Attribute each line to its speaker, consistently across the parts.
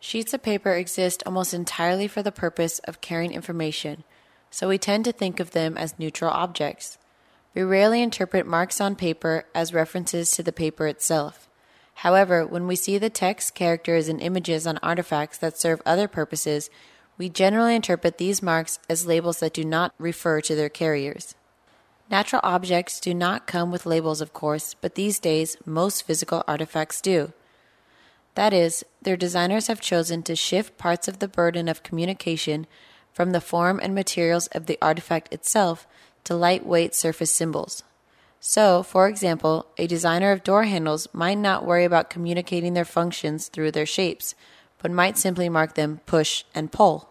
Speaker 1: Sheets of paper exist almost entirely for the purpose of carrying information, so we tend to think of them as neutral objects. We rarely interpret marks on paper as references to the paper itself. However, when we see the text, characters, and images on artifacts that serve other purposes, we generally interpret these marks as labels that do not refer to their carriers. Natural objects do not come with labels, of course, but these days, most physical artifacts do. That is, their designers have chosen to shift parts of the burden of communication from the form and materials of the artifact itself to lightweight surface symbols. So, for example, a designer of door handles might not worry about communicating their functions through their shapes, but might simply mark them push and pull.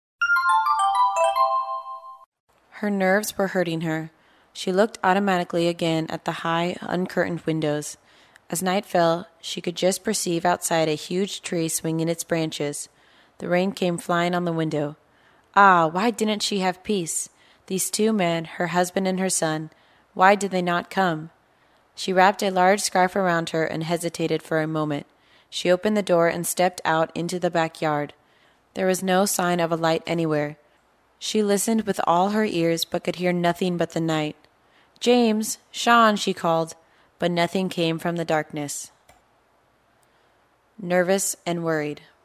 Speaker 1: Her nerves were hurting her. She looked automatically again at the high, uncurtained windows. As night fell, she could just perceive outside a huge tree swinging its branches. The rain came flying on the window. Ah, why didn't she have peace? These two men, her husband and her son, why did they not come? She wrapped a large scarf around her and hesitated for a moment. She opened the door and stepped out into the backyard. There was no sign of a light anywhere. She listened with all her ears but could hear nothing but the night. "James! Sean!" she called, but nothing came from the darkness. Nervous and worried.